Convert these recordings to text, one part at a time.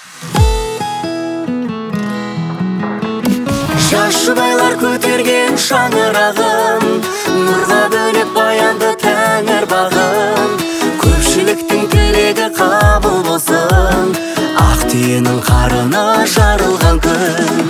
Жас жұбайлар көтерген шаңырағын, нұрға бөлеп баянды тәңір бағын. Көпшіліктің тілегі қабыл болсын, ақ түйенің қарына жарылған күн.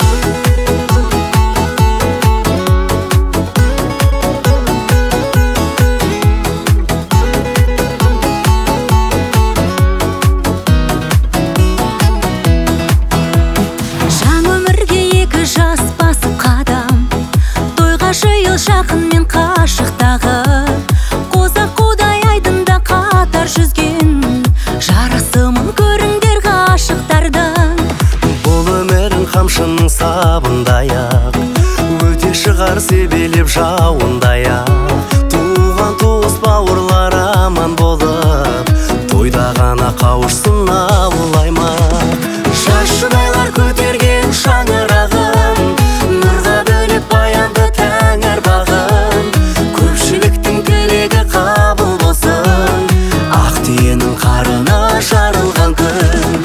Жақын мен қашықтағы қозақ қудай айдында қатар жүзген жарасымын көріңдер ғашықтардың. Бұл өмірің қамшының сабындай-ақ, өте шығар себелеп жауындай-ақ. Туған туыс бауырлар аман болып, тойда ғана қауышсын ауылайма. Жас жұбайлар көтерген шаңырағын, нұрға бөлеп баянды тәңір бағын. Көпшіліктің тілегі қабыл болсын, ақ түйенің қарына жарылған күн.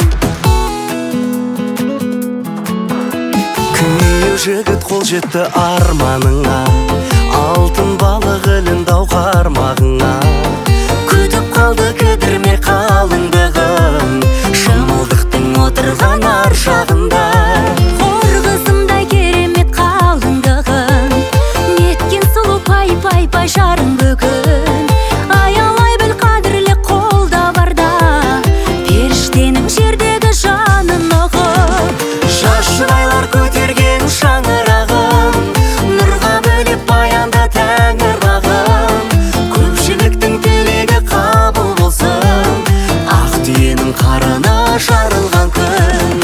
Күйеу жігіт қол жетті арманыңа, алтын балық ілінді ау қармағыңа. Күтіп қалды кідірме қалыңдығын, шымылдықтың отырған ар жағында. Хор қызымдай керемет қалыңдығын, неткен сұлу пай жарың бүгін. Аялай біл қадірлі қолда барда, періштенің жердегі жанын ұғып. Жас жұбайлар көтерген шаңырағын, нұрға бөлеп баянды тәңір бағын. Көпшіліктің тілегі қабыл болсын, ақ түйенің қарына жарылған күн.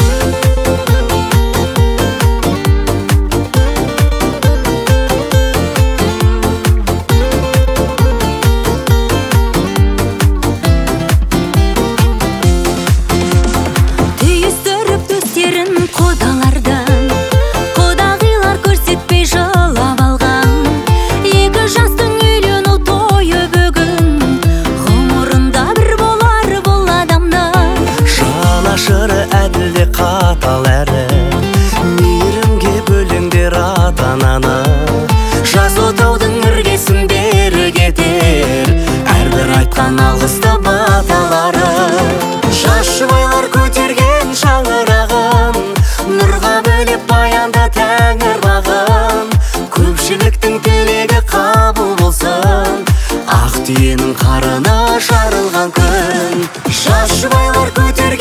Түйістіріп төстерін құдалардан, құдағилар көрсетпей жылап алған. Екі жастың үйлену тойы бүгін, ғұмырында бір болар бұл адамның. Жанашыры әділде қатал әрі, мейірімге бөліңдер ата-ананы. Жас отаудың іргесін бері кетер, әрбір айтқан алғысты баталары. Жас жұбайлар көтерген шаңырағын, нұрға бөлеп баянды тәңір бағын. Көпшіліктің тілегі қабыл болсын, ақ түйенің қарына жарылған күн. Жас жұбайлар көтерген